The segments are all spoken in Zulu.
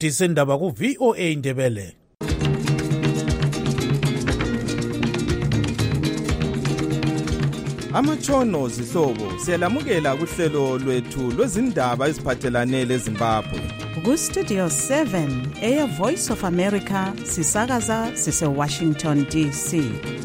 disindaba ku VOA Ndebele. Amatshono zihlobo siyalamukela kuhlelo lwethu lwezindaba eziphathelane leZimbabwe. Ku Studio 7 Air Voice of America sisakaza sise Washington DC.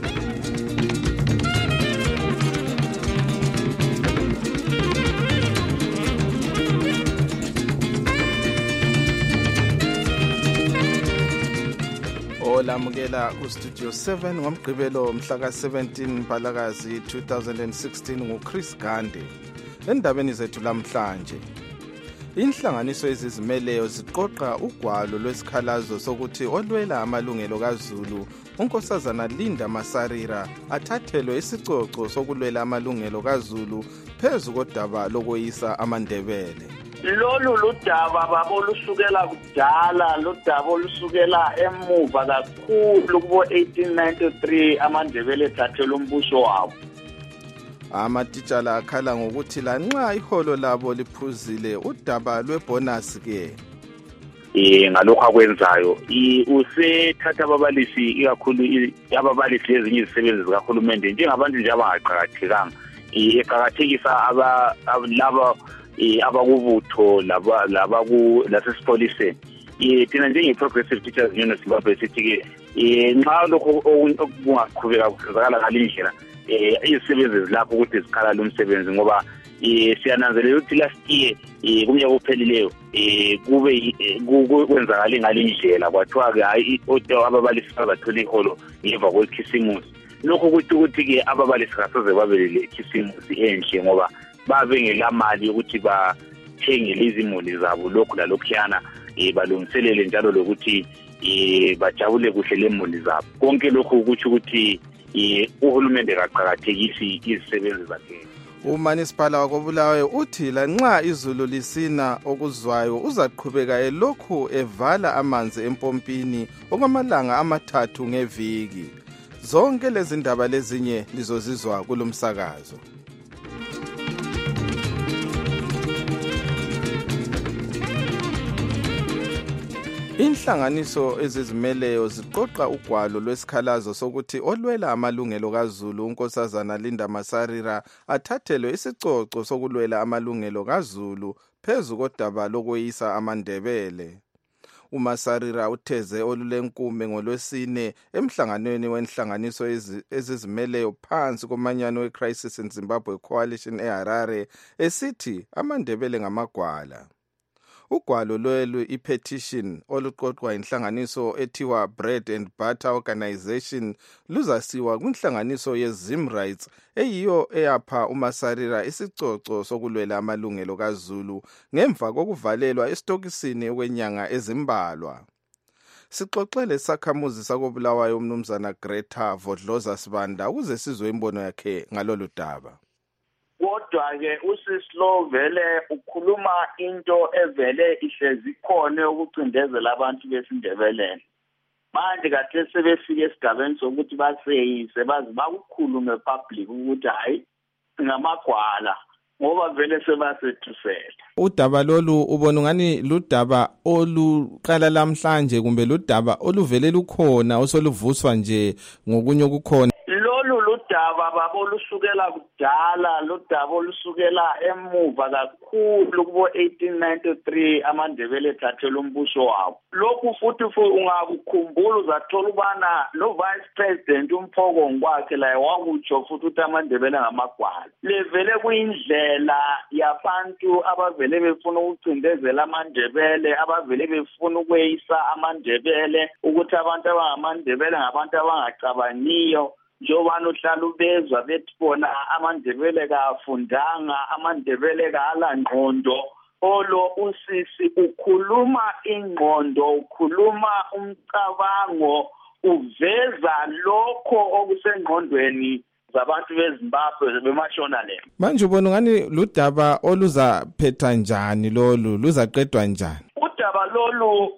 Olamukela ku Studio 7 ngomgqibelo mhla ka-17 Mphalakazi 2016 nguChris Gande. Endabeni zethu lamhlanje, inhlanganiso ezizimeleyo ziqoqa ugwalo lwesikhalazo sokuthi olwela amalungelo kaZulu unkosazana Linda Masarira athathelwe isicoco sokulwela amalungelo kaZulu phezu kodaba lokoyisa amaNdebele. Lolu ludaba babo lusukela kudala, ludaba olusukela emuva kakhulu kubo 1893 amaNdebele ethathelwe umbuso wabo. Amatitshala akhala ngokuthi lanxa iholo labo liphuzile udaba lwebonus ke. Ngalokho akwenzayo usethatha ababalisi ikakhulu ababalisi lezinye izisebenzi zikahulumende njengabantu nje abangaqhakathekanga eqhakathekisa laba abakubutho laba lasesipoliseni thina njenge-Progressive Teachers Union of Zimbabwe sithi-ke nxa lokho okungaqhubeka kusizakala ngalindlela izisebenzi zilapho ukuthi zikhalala umsebenzi ngoba siyananzelela ukuthi last year kumnyaka ophelileyo kwenzakale ngalindlela kwathiwa-ke hayi ababalisi bazathola iholo ngemva kwekhisimusi. Lokho ukuthi-ke ababalisi kasoze babelele ikhisimusi enhle ngoba babe ngelamali ukuthi bathengele izimuli zabo lokhu lalokhuyana balungiselele njalo lokuthi bajabule kuhle lemuli zabo. Konke lokhu kutsho ukuthi uhulumende kaqhakathekisi izisebenzi zakhe. Umanisipala wakoBulawayo uthi lanxa izulu lisina okuzwayo uzaqhubeka elokhu evala amanzi empompini okwamalanga amathathu ngeviki. Zonke lezi ndaba lezinye lizozizwa kulomsakazo. Inhlanganiso ezizimeleyo ziqoqa ugwalo lwesikhalazo sokuthi olwela amalungelo kaZulu unkosazana Linda Masarira athathelwe isicoco sokulwela amalungelo kaZulu phezu kodaba lokoyisa amaNdebele. uMasarira utheze olulenkume ngolwesine emhlanganweni wenhlanganiso ezizimeleyo phansi komanyano weCrisis in Zimbabwe Coalition eHarare esithi amaNdebele ngamagwala. Ugwalo lwelu ipetition oluqoqwa inhlanganiso ethiwa Bread and Butter Organization luzasiwa kwinhlanganiso yeZimrights eyiyo eyapha uMasarira isicoco sokulwela amalungelo kaZulu ngemva kokuvalelwa estokisini okwenyanga ezimbalwa. Sixoxele sakhamuzi sakoBulawayo umnumzana Greta Vodloza Sibanda ukuze sizwe imbono yakhe ngalolu daba. Kodwa-ke usisilo vele ukhuluma into evele ihlezi khona ukucindezela abantu besindebeleni. Manje kahle sebefike esigabeni sokuthi baseyise bazi bakukhulume public ukuthi hayi ngamagwala ngoba vele sebasethusela. Udaba lolu ubona ngani ludaba oluqala lamhlanje kumbe ludaba oluvele lukhona osoluvuswa nje ngokunye okukhona? Lolu ludaba babo lusukela kudala, ludaba olusukela emuva kakhulu kubo 1893 amaNdebele ethathelwe umbuso wabo. Lokhu futhi ungakukhumbula uzathola ubana no vice president uMphoko ngokwakhe la wakutsho futhi ukuthi amaNdebele ngamagwala. Levele kuyindlela yabantu abavele befuna ukucindezela amaNdebele, abavele befuna ukweyisa amaNdebele ukuthi abantu abangamaNdebele ngabantu abangacabaniyo. Njobani uhlala ubezwa bethi bona amaNdebele kafundanga, amaNdebele kala ngqondo. Olo usisi ukhuluma ingqondo, ukhuluma umcabango, uveza lokho okusengqondweni zabantu beZimbabwe bemashona le. Manje ubona ngani ludaba oluzaphetha njani lolu, luzaqedwa njani? Udaba lolu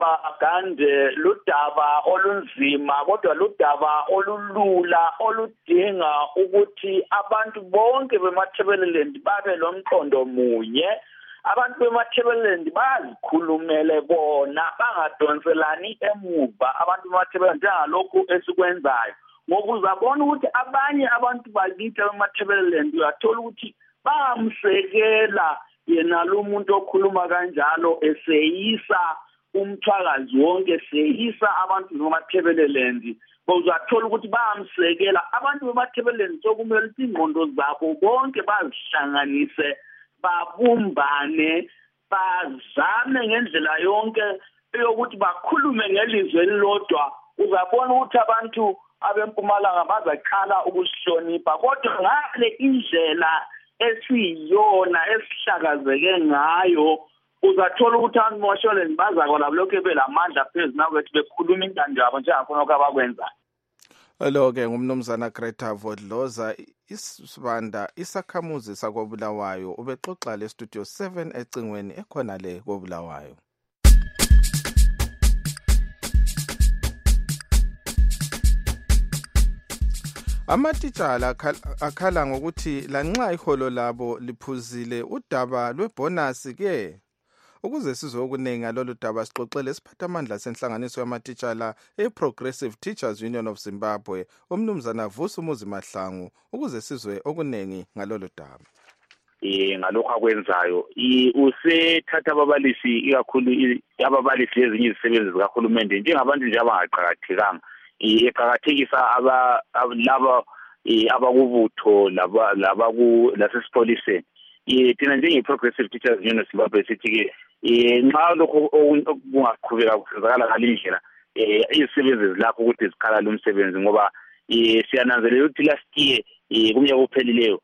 Gande ludaba olunzima kodwa ludaba olulula oludinga ukuthi abantu bonke bemathebeleland babe lomqondo munye abantu bemathebeleland bazikhulumele bona bangadonselani emuva abantu bemathebeleland njengalokhu esikwenzayo ngoba uzabona ukuthi abanye abantu bakithi bemathebeleland uyathola ukuthi bamsekela yena lo muntu okhuluma kanjalo eseyisa umthwakazi wonke eseyisa abantu bemathebeleland uzathola ukuthi bayamsekela abantu bemathebeleland sokumele ukuthi ingqondo zabo bonke bazihlanganise babumbane bazame ngendlela yonke yokuthi bakhulume ngelizwe elilodwa uzabona ukuthi abantu abempumalanga bazaqala ukusihlonipha kodwa ngale indlela esiyona esihlakazeke ngayo uzathola ukuthi abantu bemathebeleland bazakona lokho belamandla phezulu nakwethu bekhuluma intando yabo njengakho abakwenzayo. Lo-ke ngumnumzana Greta Vodloza isibanda isakhamuzi sakobulawayo ubexoxa le studio 7 ecingweni ekhona le kobulawayo. Amatitshala akhala ngokuthi lanxa iholo labo liphuzile udaba lwebonus ke ukuze sizwe okunengi ngalolu daba sixoxele isiphathamandla senhlanganiso yamatitshala eProgressive Teachers Union of Zimbabwe umnumzana Vusumuzi Mahlangu ukuze sizwe okunengi ngalolu daba. Ngalokho akwenzayo usethatha ababalisi ikakhulu ababalisi lezinye izisebenzi zikahulumende njengabantu nje abangaqhakathekanga eqhakathekisa laba abakubutho lasesipoliseni thina njenge-Progressive Teachers Union of Zimbabwe sithi-ke nxa lokho kungaqhubeka kusizakala ngalindlela izisebenzi zilapho ukuthi zikhala lumsebenzi ngoba siyananzelela ukuthi last year kumnyaka ophelileyo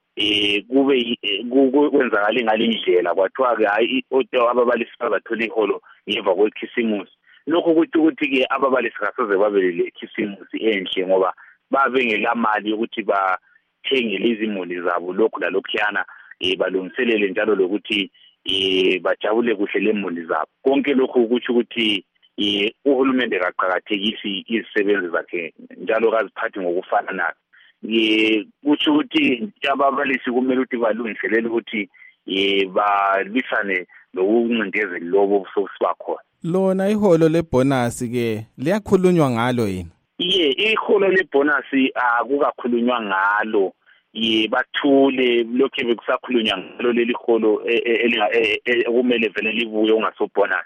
kwenzakale ngalindlela kwathiwa-ke hayi ababalisi bazathola iholo ngemva kwekhisimusi lokho kuthi ukuthi-ke ababalisi kasoze babelele ikhisimusi enhle ngoba babe ngelamali yokuthi bathengele izimuli zabo lokhu lalokhuyana balungiselele njalo lokuthi bajabule kuhle lemuli zabo konke lokhu kuthi ukuthi uhulumende kaqhakathekisi izisebenzi zakhe njalo kaziphathi ngokufana nazo kuthi ukuthi ababalisi kumele ukuthi balungiselele ukuthi balwisane lokuncindezeli lobo sokusibakhona. Lona iholo lebonus ke liyakhulunywa ngalo yini? Iholo lebonus akukakhulunywa ngalo bathule lokho bekusakhulunywa ngalo leli holo kumele vele libuye ungasobonus.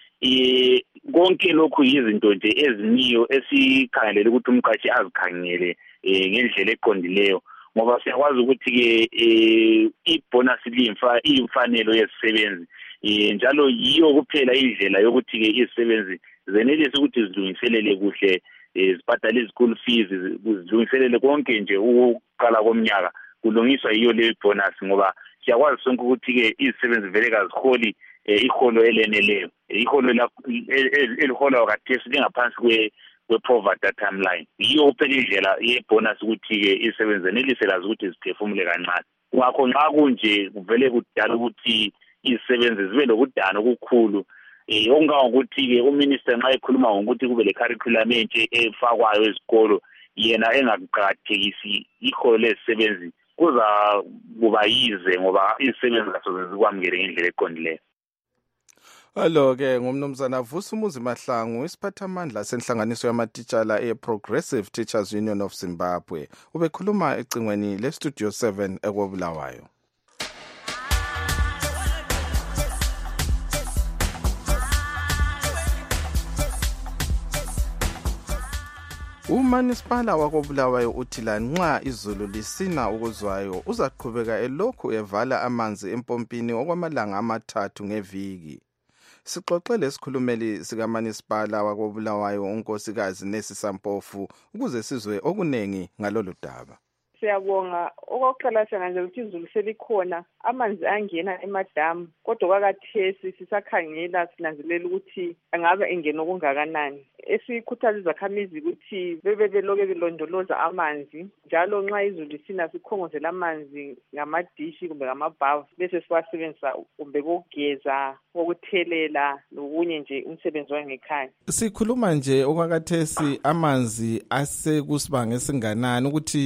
Konke lokhu izinto nje eziniyo esikhangelele ukuthi umqashi azikhangele ngendlela eqondileyo ngoba siyakwazi ukuthi-ke ibonus iyimfanelo yezisebenzi njalo yiyo kuphela indlela yokuthi-ke izisebenzi zenelise ukuthi zilungiselele kuhle zibhadale izikulu fees zilungiselele konke nje ukuqala komnyaka kulungiswa yiyo le bonus ngoba siyakwazi sonke ukuthi-ke izisebenzi vele kaziholi iholo eleneleyo iholo eliholwa khathesi lingaphansi kwe-poverty timeline yiyo kuphela indlela yebonus ukuthi-ke izisebenzi zenelise lazi ukuthi ziphefumule kancane ngakho nxa kunje kuvele kudala ukuthi izisebenzi zibe lokudana okukhulu okungangokuthi-ke uminister nxa ekhuluma ngokuthi kube le curriculum entshe efakwayo ezikolo yena engaqakathekisi iholo lezisebenzi kuza kuba yize ngoba izisebenzi kasoze zikwamukele ngendlela eqondileyo. Alo-ke ngumnumzana Vusumuzi Mahlangu isiphathamandla senhlanganiso yamatitshala e-Progressive Teachers Union of Zimbabwe ubekhuluma ecingweni le-Studio 7 ekobulawayo. Umanisipala wakobulawayo uthi lanxa izulu lisina ukuzwayo uzaqhubeka elokhu evala amanzi empompini okwamalanga amathathu ngeviki. Sixoxele isikhulumeli sikaManisipala wakobulawayo unkosikazi Nesi Sampofu ukuze sizwe okunengi ngalolu daba. Siyabonga okokuqala senganjela ukuthi izulu selikhona amanzi angena emadamu kodwa kwakathesi sisakhangela sinanzelela ukuthi angabe engena okungakanani esikhuthaza izakhamizi ukuthi bebeloke belondoloza amanzi njalo nxa izulu lisina sikhongozela amanzi ngamadishi kumbe ngamabhavu bese siwasebenzisa kumbe kokugeza kokuthelela lokunye nje umsebenzi wangekhaya. Sikhuluma nje okwakathesi amanzi asekusibanga esinganani ukuthi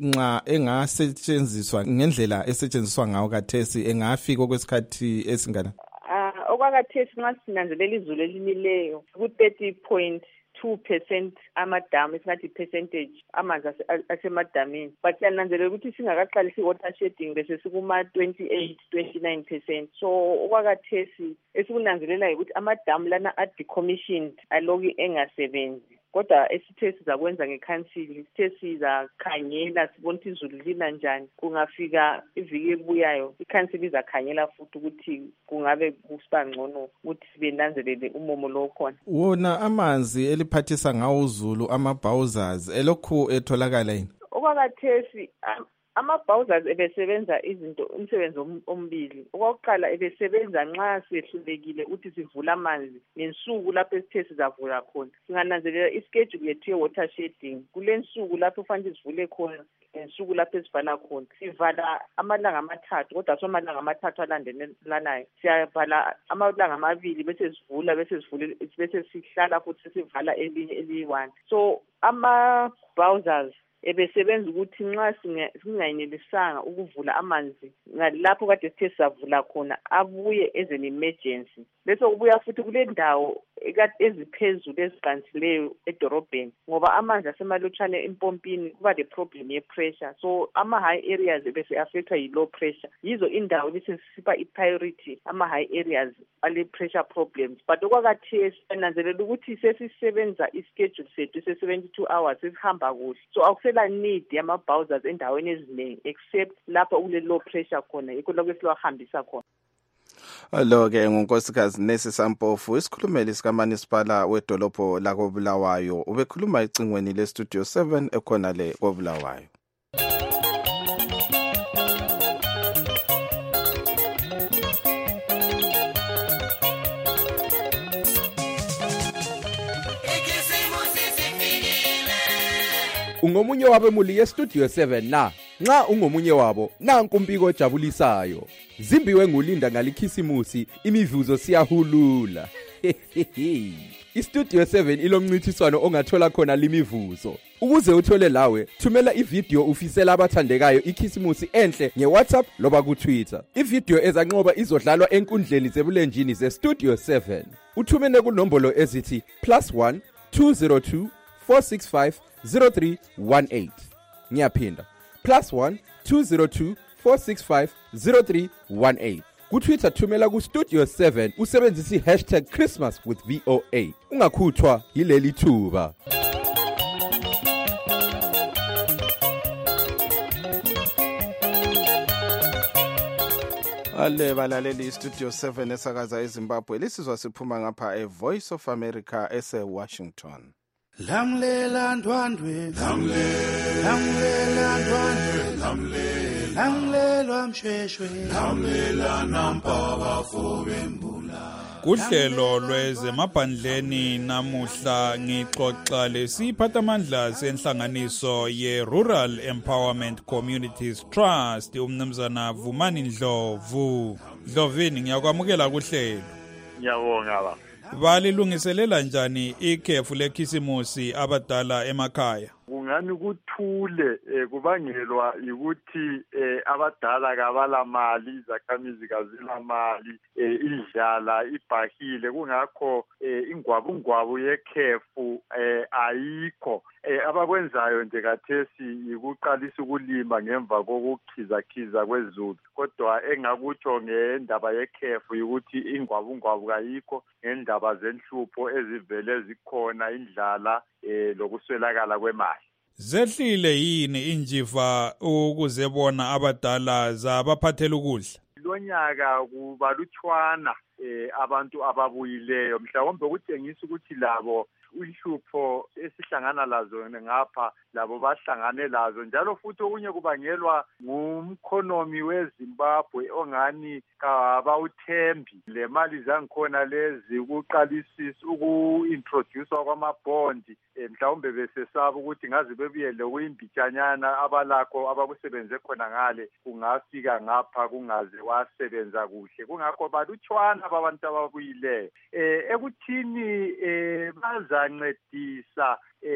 nxa engasetshenziswa ngendlela esetshenziswa ngawo kathesi engafika kwesikhathi esingana? Okwakathesi nxa sinanzelela izulu elinileyo ku-30.2% amadamu, esingathi percentage amanzi asemadamini, but siyananzelela ukuthi singakaqalisi i-water shedding bese sikuma-28-29%. so okwakathesi esikunanzelelayo ukuthi amadamu lana a-decommissioned aloku engasebenzi, kodwa esithe sizakwenza ngekhansili sithe sizakhangela sibona ukuthi izulu lina njani. Kungafika iviki ebuyayo ikhansili izakhangela futhi ukuthi kungabe kusiba ngcono ukuthi sibenanzelele umomo lo khona. Wona amanzi eliphathisa ngawo uzulu ama-bowsers elokhu etholakala yini? Okwakathesi ama-bowsers ebesebenza umsebenzi ombili. Okokuqala ebesebenza nxa sehlulekile ukuthi sivula amanzi ngensuku lapho esithe sizavula khona. Singananzelela ischedule yethu ye-water shedding. Kule nsuku lapho kufanele sivule khona, ngensuku lapho esivala khona. Sivala amalanga amathathu, kodwa somalanga amathathu alandelanayo. Siyavala amalanga amabili bese sivula bese sihlala futhi sivala elinye eliyi-1. So ama-bowsers ebesebenza ukuthi nxa singayenelisanga ukuvula amanzi ngalapho kade sithe sizavula khona abuye as an emergency. Bese kubuya futhi kule ndawo eziphezulu eziqansileyo edorobheni, ngoba amanzi asemalutshwane empompini kuba le problem ye-pressure. So ama-high areas bese affectwa yi-low pressure. Yizo indawo bese sipha i-priority ama-high areas ale-pressure problems. But okwakathesi nanzelela ukuthi sesisebenza ischedule sethu se-72 hours sesihamba kuhle. So akusela need yama-bowsers endaweni eziningi except lapho kule-low pressure khona, yikho lokho esiwahambisa khona. Lo-ke ngunkosikazi Nesi Sampofu, isikhulumeli sikaManisipala wedolobho lakoBulawayo, ubekhuluma ecingweni le-Studio 7 ekhona le koBulawayo. Ungomunye wabemuli ye-Studio 7 na? Nxa ungomunye wabo, nanku umbiko ojabulisayo. Zimbiwe ngulinda ngalikhisimusi, imivuzo siyahulula. I-Studio 7 ilomncintiswano ongathola khona limivuzo. Ukuze uthole lawe, thumela ivideo ufisela abathandekayo ikhisimusi enhle nge-WhatsApp loba ku-Twitter. Ivideo ezanqoba izodlalwa enkundleni zebulenjini ze-Studio 7. Uthumene kunombolo ezithi +1 202 465 0318. Ngiyaphinda +1 202 465 0318. Ku-Twitter thumela ku-Studio 7 usebenzisa #ChristmasWithVOA. Ungakhuthwa yileli thuba. Ale balaleli Studio 7 esakaza eZimbabwe, lisizwa siphuma ngapha eVoice of America ese-Washington. Lamlela ndwandwe, lamlela ndwandwe, lamlelwa msheshwe, lamlela nampa bafo bembula. Kuhlelo lwezemaphandleni namuhla ngixoxa lesiphathamandla senhlanganiso ye-Rural Empowerment Communities Trust, umnumzana Vumani Ndlovu. Ndlovini, ngiyakwamukela kuhlelo. Ngiyabonga baba. Balilungiselela njani ikhefu lekhisimusi abadala emakhaya? Kungani kuthule kubangelwa ukuthi abadala kabala mali, izakhamizi kazila mali, indlala ibhahile, kungakho ingwabungwabu yekhefu ayikho. Abakwenzayo nje kathesi yikuqalisa ukulima ngemva kokukhizakhiza kwezulu, kodwa engakutsho ngendaba yekhefu ukuthi ingwabungwabu kayikho ngendaba zenhlupho ezivele zikhona, indlala lokuswelakala kwemali. Zehlile yini injiva ukuzebona abadala zabaphathela ukudla? Lonyaka kubalutshwana abantu ababuyileyo, mhlawumbe kutshengisa ukuthi labo inhlupho esihlangana lazo ngapha labo bahlangane lazo, njalo futhi okunye kubangelwa ngumkhonomi weZimbabwe ongani kabawuthembi. Le mali zangikhona lezi ukuqalisisa uku-introducewa kwamabhondi, mhlawumbe besesaba ukuthi ngaze bebuyele kuyimbitshanyana abalakho abakusebenze khona ngale kungafika ngapha kungaze wasebenza kuhle. Kungakho balutshwana laba abantu ababuyileyo ekuthini bazancedisa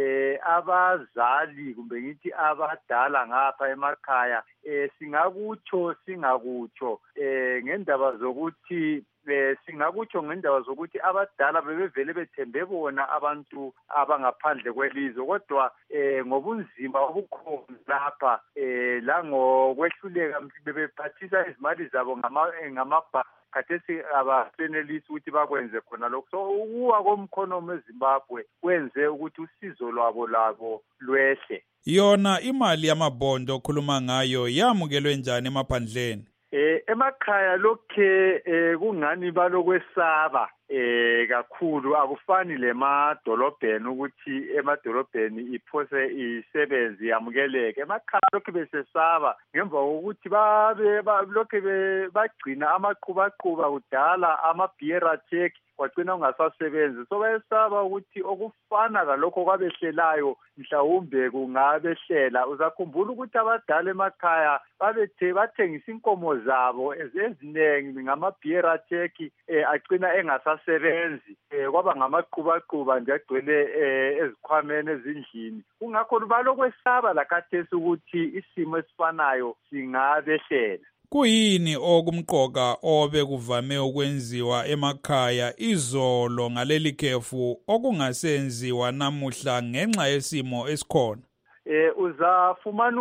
abazali kumbe ngithi abadala ngapha emakhaya singakutsho singakutsho ngendaba zokuthi singakutsho ngendaba zokuthi abadala bebevele bethembe bona abantu abangaphandle kwelizwe kodwa ngobunzima obukhona lapha langokwehluleka bebephathisa izimali zabo ngamabhanki khathesi abasenelisi ukuthi bakwenze khona lokho. So ukuwa komkhonomi eZimbabwe kwenze ukuthi usizo lwabo lwehle. Yona imali yamabhondo okhuluma ngayo yamukelwe njani emaphandleni? Emakhaya lokhe kungani balokwesaba kakhulu akufani lemadolobheni ukuthi emadolobheni iphose isebenzi yamukeleke. Emakhaya lokhe besesaba ngemva kokuthi lokhe bagcina amaqhubaqhuba kudala ama-bearer check kwagcina ungasasebenzi. So bayesaba ukuthi okufana kalokho kwabehlelayo mhlawumbe kungabehlela. Uzakhumbula ukuthi abadala emakhaya bathengisa inkomo zabo eziningi ngama-bearer check agcina engasasebenzi kwaba ngamaqhubaqhuba nje agcwele ezikhwameni ezindlini. Kungakho balokwesaba lakhathesi ukuthi isimo esifanayo singabehlela. Kuyini okumqoka obekuvame ukwenziwa emakhaya izolo ngaleli khefu okungasenziwa namuhla ngenxa yesimo esikhona? Uzafumana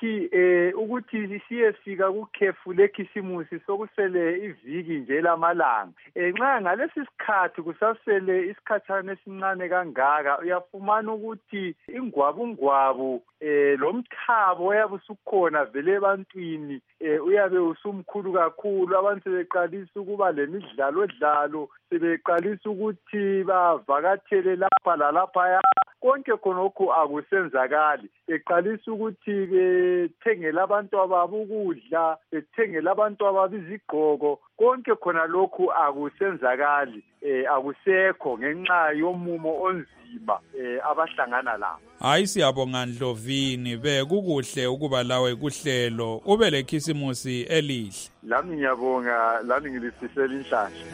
ukuthi siyefika kukhefu lekhisimusi sokusele iviki nje lamalanga. Nxa ngalesi sikhathi kusasele isikhathana esincane kangaka uyafumana ukuthi ingwabungwabu lomthabo oyabe usukhona vele ebantwini uyabe usumkhulu kakhulu. Abantu sebeqalisa ukuba lemidlalo sebeqalisa ukuthi bavakathele lapha lalaphaya. Konke khonokho akusenzakali. Beqalisa ukuthi bethengele abantu ababo ukudla, bethengele abantu ababo izigqoko. Konke khona lokhu akusenzakali, akusekho ngenxa yomumo onzima abahlangana lawo. Hayi siyabonga Ndlovini, bekukuhle ukuba lawe kuhlelo ube lekhisimusi elihle. Lami ngiyabonga, lami ngilisisela inhlanhla.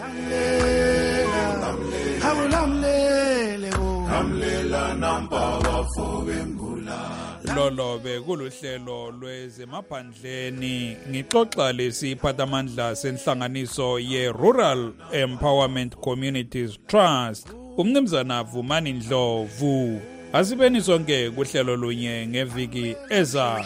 Lolo bekuluhlelo lwezemaphandleni ngixoxa lesiphathamandla senhlanganiso ye-Rural Empowerment Communities Trust umnumzana Vumani Ndlovu. Asibeni sonke kuhlelo lunye ngeviki ezayo.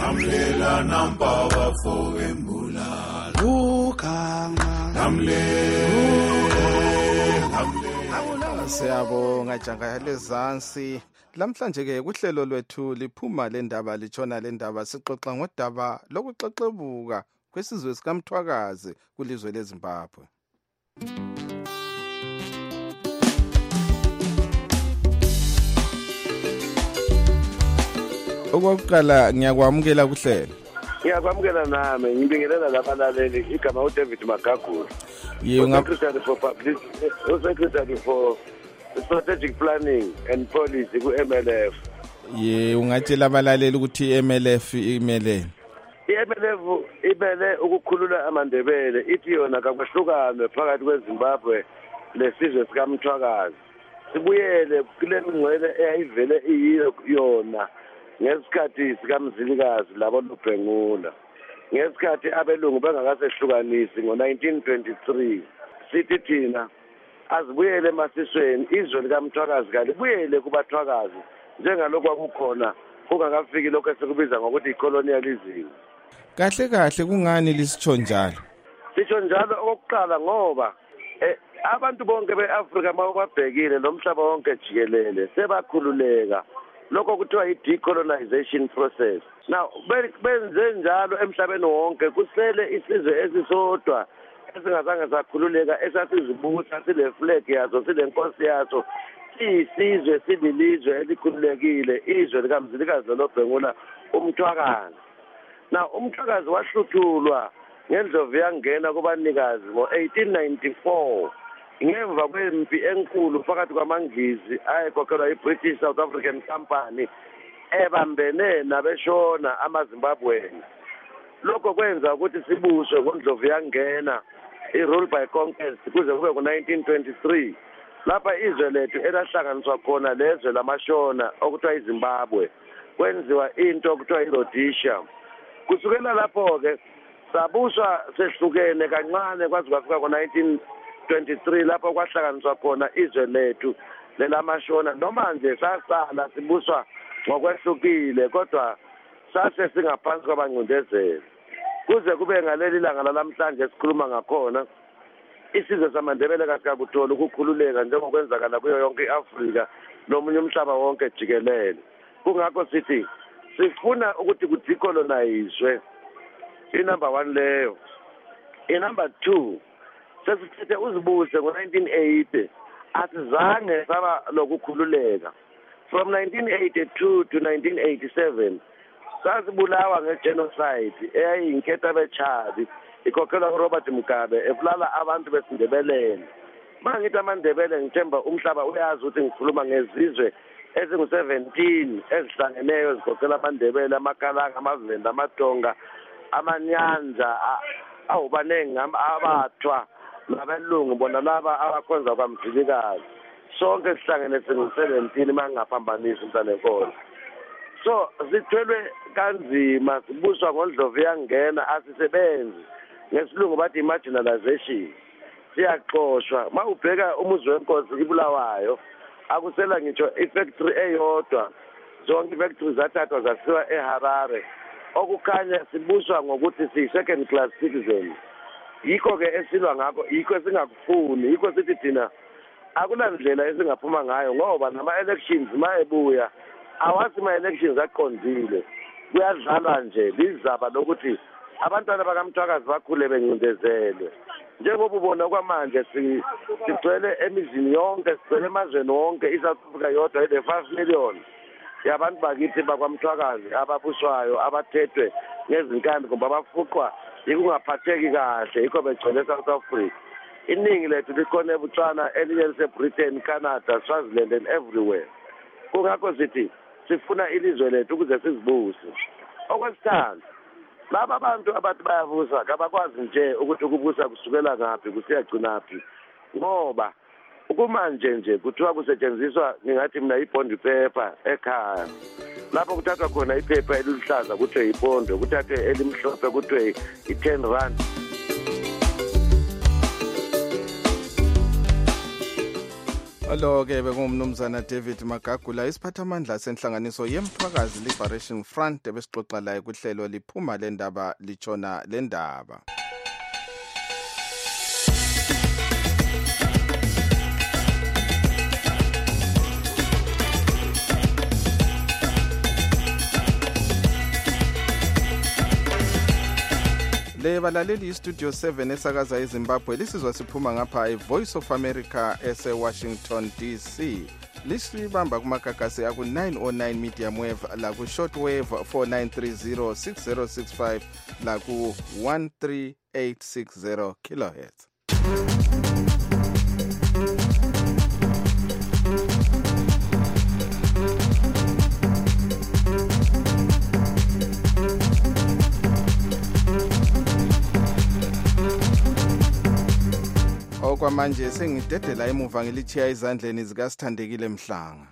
Siyabonga janga lezansi. Lamhlanje ke kuhlelo lwethu liphuma lendaba litshona lendaba sixoxa ngodaba lokuxexebuka kwesizwe sikaMthwakazi kulizwe leZimbabwe. Okokuqala ngiyakwamukela kuhlelo. Ngiyakwamukela nami ngibingelela labalaleli igama uDavid Magagula. Secretary for Strategic Planning and Policy ku-MLF. Ungatshela abalaleli ukuthi i-MLF imeleni? I-MLF imele ukukhulula amandebele ithi yona kakwahlukane phakathi kweZimbabwe lesizwe sikaMthwakazi. Sibuyele kule mingcwele eyayivele iyona ngesikhathi sikaMzilikazi labo Lubhengula. Ngesikhathi abelungu bengakasehlukanisi ngo-1923 sithi thina azibuyele emasisweni izwe likaMthwakazi kalibuyele kubathwakazi njengalokho kwakukhona kungakafiki lokho esikubiza ngokuthi i-colonialism. Kahle kungani lisitsho njalo? Sitsho njalo okokuqala ngoba abantu bonke beAfrika mawubabhekile nomhlaba wonke jikelele sebakhululeka. Lokho kuthiwa i-decolonization process. Now benze njalo emhlabeni wonke kusele isizwe esisodwa esingazange sakhululeka esasizibusa sile flag yazo sile nkosi yazo siyisizwe sibilizwe elikhululekile izwe likaMzilikazi loBhengula uMthwakazi. Now uMthwakazi wahluthulwa ngendlovu yangena kubanikazi ngo-1894 ngemva kwempi enkulu phakathi kwamaNgisi ayekhokhelwa i-British South African Company ebambene nabeshona amaZimbabweni. Lokho kwenza ukuthi sibuswe ngoNdlovu yangena i-rule by conquest kuze kube ku-1923 lapha izwe lethu elahlanganiswa khona lezwe lamashona okuthiwa iZimbabwe kwenziwa into okuthiwa iRhodesia. Kusukela lapho-ke sabuswa sehlukene kancane kwaze kwafika ngo-1923 lapho kwahlanganiswa khona izwe lethu lelamashona. Noma nje sasala sibuswa ngokwehlukile kodwa sase singaphansi kwabangcindezeli. Kuze kube ngaleli langa lalamhlanje sikhuluma ngakhona isizwe samaNdebele kasikakuthola ukukhululeka njengokwenzakala kuyo yonke iAfrika nomunye umhlaba wonke jikelele. Kungakho sithi sifuna ukuthi kudecolonizwe inumber 1 leyo. Inumber 2 sesithethe uzibuse ngo-1980 asizange saba lokukhululeka. From 1982 to 1987 sasibulawa ngegenocide eyayiyinketha bechabi ikhokhelwa uRobert Mugabe ebulala abantu besindebeleni. Mangithi amaNdebele ngithemba umhlaba uyazi ukuthi ngikhuluma ngezizwe ezingu-17 ezihlangeneyo ezikhokhela amaNdebele, amaKalanga, amaVenda, amaTonga, amanyanja awubaningi abathwa nabelungu bona laba abakhonza kwamvilikazi. Sonke sihlangene singu-17 mangingaphambanisi umntanankolo. So sithwelwe kanzima sibuswa ngoNdlovu yangena asisebenzi ngesilungu bathi marginalization. Siyaxoshwa mawubheka umuzi wenkosi ibulawayo akusela ngitsho ifactory eyodwa zonke ifactories zathathwa zasiwa eHarare okukhanya sibuswa ngokuthi siyi-second class citizen. Yikho-ke esilwa ngakho, yikho esingakufuni, yikho sithi thina akunandlela esingaphuma ngayo ngoba nama-elections mayebuya awasi ma-elections aqondile. Kuyadlalwa nje lizaba lokuthi abantwana bakaMthwakazi bakhule bencindezelwe. Njengoba ubona kwamanje sigcwele emizini yonke, sigcwele emazweni wonke, iSouth Africa yodwa ile 5 million yabantu bakithi bakwaMthwakazi ababuswayo abathethwe ngezinkani kumbe abafuqwa yikungaphatheki kahle yikho begcwele eSouth Africa. Iningi lethu likhona eBotswana, elinye liseBritain, Canada, Swaziland and everywhere. Kungakho sithi sifuna ilizwe lethu ukuze sizibuse. Okwesithathu laba bantu abathi bayabusa kabakwazi nje ukuthi ukubusa kusukela ngaphi kusiyagcinaphi ngoba ukumanje nje kuthiwa kusetshenziswa ngingathi mina ibond paper ekhaya lapho kuthathwa khona iphepha eliluhlaza kuthiwe ipondo, kuthathwe elimhlophe kuthiwe i10 rand. Alo-ke bekungumnumzana David Magagula isiphathamandla senhlanganiso yeMthwakazi Liberation Front ebesixoxa laye kuhlelo liphuma lendaba litshona lendaba. Le balaleli iStudio 7 esakaza eZimbabwe lisizwa siphuma ngapha iVoice of America eseWashington DC. Lisibamba kumakakasi aku 909 medium wave la ku shortwave 4930 6065 la ku 13860 kilohertz. Okwamanje sengidedela emuva ngilithiya izandleni zikaSithandekile Mhlanga.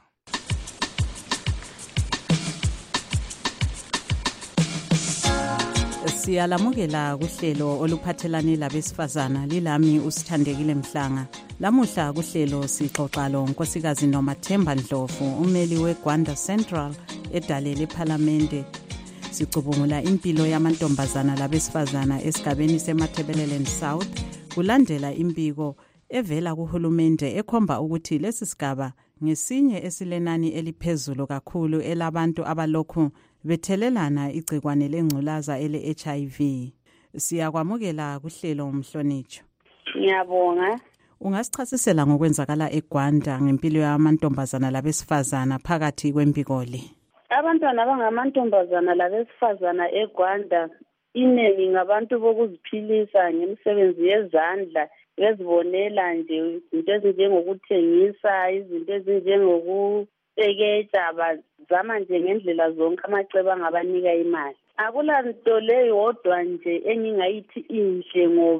Siyalamukela kuhlelo oluphathelane labesifazana lilami uSithandekile Mhlanga. Lamuhla kuhlelo sixoxa lo Nkosikazi Nomathemba Ndlovu, umeli weGwanda Central edale leParlamente. Sicubungula impilo yamantombazana labesifazana esigabeni seMatabeleland South. Kulandela imbiko evela kuhulumende ekhomba ukuthi lesisigaba ngesinye esilenani eliphezulu kakhulu elabantu abalokhu bethelelana igcikwane lengculaza ele-HIV. Siyakwamukela kuhlelo umhlonitsho. Ngiyabonga. Ungasichasisela ngokwenzakala eGwanda ngempilo yamantombazana labesifazana phakathi kwembiko le? Abantwana abangamantombazana labesifazana eGwanda inengi ngabantu bokuziphilisa ngemisebenzi yezandla bezibonela nje izinto ezinjengokuthengisa, izinto ezinjengokuteketsha, bazama nje ngendlela zonke amacebo angabanika imali. Akulanto leyodwa nje engingayithi inhle ngoba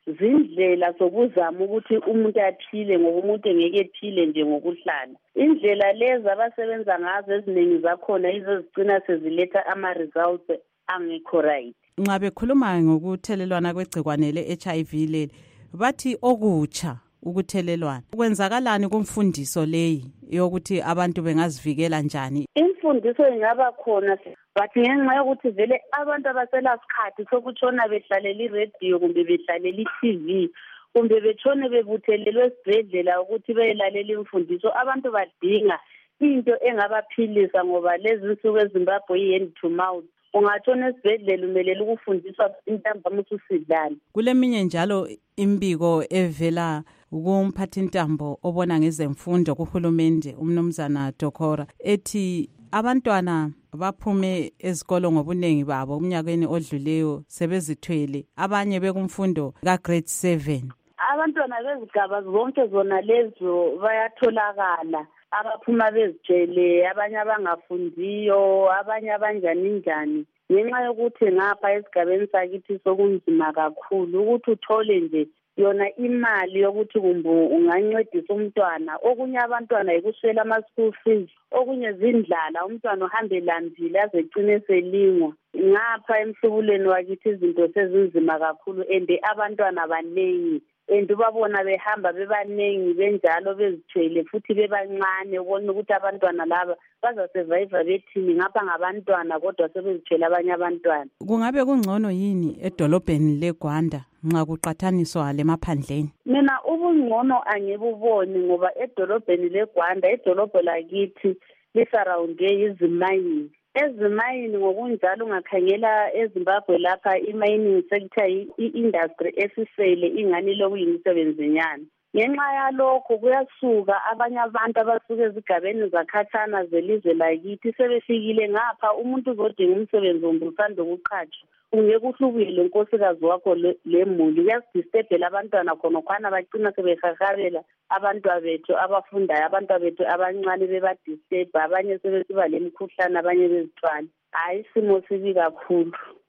zindlela zokuzama ukuthi umuntu aphile ngoba umuntu engeke ephile nje ngokuhlala. Indlela lezi abasebenza ngazo eziningi zakhona izo zigcina seziletha ama-results angekho right. Nxa bekhuluma ngokuthelelwana kwegcikwane le-HIV leli bathi okutsha ukuthelelwana kwenzakalani kumfundiso leyi yokuthi abantu bengazivikela njani? Imfundiso ingaba khona bathi ngenxa yokuthi vele abantu abasela sikhathi sokutshona behlalela iradio kumbe behlalela i-TV kumbe betshone bebuthelelwe esibhedlela ukuthi beyelalela imfundiso, abantu badinga into engabaphilisa ngoba lezi nsuku eZimbabwe yi-hand to mouth. Ungatshona esibhedlela umelele ukufundiswa intambama ususidlala. Kuleminye njalo imbiko evela kumphathintambo obona ngezemfundo kuhulumende umnumzana Dokora ethi abantwana baphume ezikolo ngobunengi babo umnyakeni odluleyo sebezithwele, abanye bekumfundo ka-grade 7. Abantwana bezigaba zonke zona lezo bayatholakala, abaphuma bezitshele, abanye abangafundiyo, abanye abanjani. Ngenxa yokuthi ngapha esigabeni sakithi sokunzima kakhulu ukuthi uthole nje yona imali yokuthi kumbe ungancedisa umntwana. Okunye abantwana yikuswela ama-school fees, okunye zindlala, umntwana uhambe lambile aze egcine selingwa. Ngapha emhlubulweni wakithi izinto sezinzima kakhulu and abantwana banengi. And ubabona behamba bebanengi benjalo bezithwele futhi bebancane, ubona ukuthi abantwana laba bazasurvive bethini ngapha ngabantwana kodwa sebezithwele abanye abantwana. Kungabe kungcono yini edolobheni leGwanda nxa kuqathaniswa lemaphandleni? Mina ubungcono angibuboni ngoba edolobheni leGwanda, edolobho lakithi lisurroundwe yizimayini. Ezimayini ngokunjalo ungakhangela eZimbabwe lapha i-mining sector i-industry esisele ingani lokuyimisebenzi nyana. Ngenxa yalokho kuyasuka abanye abantu abasuka ezigabeni zakhatshana zelizwe lakithi sebefikile ngapha, umuntu uzodinga umsebenzi kumbe usanda ukuqhatshwa. Ungeke uhlubuyele unkosikazi wakho lemuli, uyasidisturbela abantwana khonokwana bagcina sebehahabela abantwana bethu abafundayo, abantwana bethu abancane bebadisturb, abanye sebesiba lemikhuhlane, abanye bezithwala. Hayi, isimo sibi kakhulu,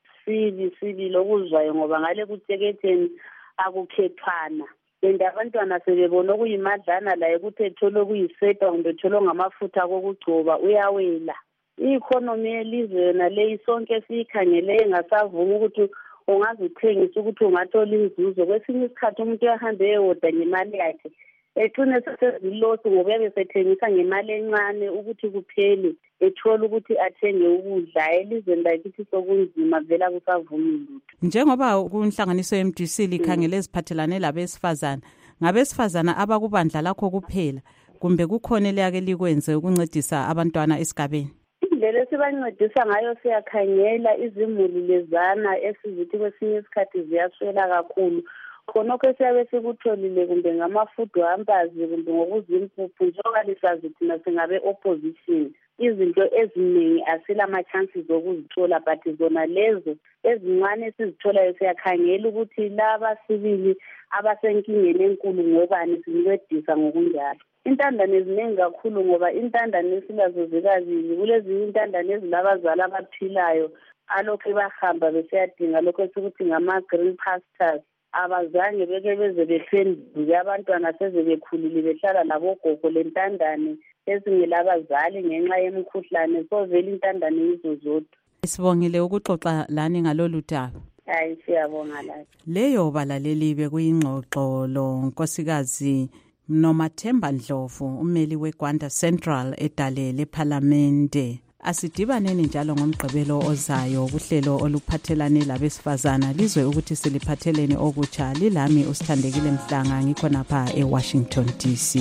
sibi lokuzwayo ngoba ngale kuteketheni akukhethwana. And abantwana sebebona okuyimadlana la ukuthi ethole okuyisepa kumbe ethole ngamafutha kokugcoba uyawela. I-economy yelizwe yona leyi sonke siyikhangele engasavumi ukuthi ungazithengisa ukuthi ungathola inzuzo. Kwesinye isikhathi umuntu uyahambe eyoda ngemali yakhe ecine sesezilosi ngoba uyabe sethengisa ngemali encane ukuthi kuphele ethola ukuthi athenge ukudla. Elizweni lakithi sokunzima vela kusavumi lutho. Njengoba kunhlanganiso ye-MDC likhangele eziphathelane labesifazana, ngabesifazana abakubandla lakho kuphela kumbe kukhona eliyake likwenze ukuncedisa abantwana esigabeni? Indlela esibancedisa ngayo siyakhangela izimuli lezana esizithi kwesinye isikhathi ziyaswela kakhulu. Khonokho siyabe sikutholile kumbe ngama-food hampers kumbe ngokuzimpuphu njengoba lisazi thina singabe opposition. Izinto eziningi asilama-chances okuzithola but zona lezo ezincane esizitholayo siyakhangela ukuthi laba sibili abasenkingeni enkulu ngobani sincedisa ngokunjalo. Intandane eziningi kakhulu ngoba intandane esilazo zikabili, kulezinye intandane ezilabazali abaphilayo alokhu bahamba besiyadinga lokho esikuthi ngama-green pastures. Abazange beke beze bephenduke, abantwana seze bekhulile behlala labogogo lentandane ezingelabazali ngenxa yemikhuhlane. So vele intandane yizo zodwa. Sibongile ukuxoxa lani ngalolu daba. Hayi, siyabonga lapha. Leyo balaleli bekuyingxoxo lo nkosikazi Nomathemba Ndlovu, umeli weGwanda Central edale leParlamente. Asidibaneni njalo ngomgqibelo ozayo kuhlelo oluphathelane labesifazana lizwe ukuthi siliphathelene okutsha. Lilami uSithandekile Mhlanga ngikho napha eWashington DC.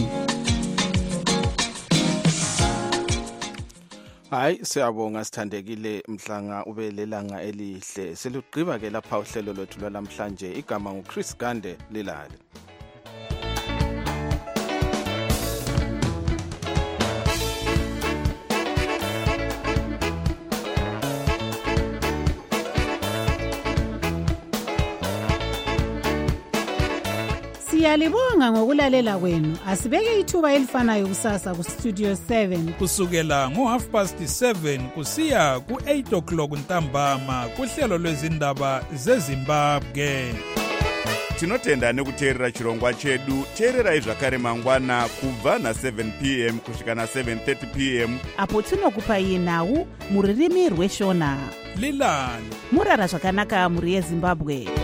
Hayi, siyabonga Sithandekile Mhlanga, ube lelanga elihle. Selugqiba ke lapha uhlelo lwethu lwalamhlanje. Igama nguChris Gande Lilale. Siyalibonga ngokulalela kwenu. Asibeke ithuba elifanayo kusasa ku Studio 7 kusukela ngo7:30 kusiya ku8 o'clock ntambama kuhlelo lwezindaba zeZimbabwe. tinotenda nekuteerera chirongwa chedu. teererai zvakare mangwana kubva na7 p.m. kusvika na7:30 p.m. apo tinokupai nhau muririmi rweshona. lilani murara zvakanaka muri yezimbabwe.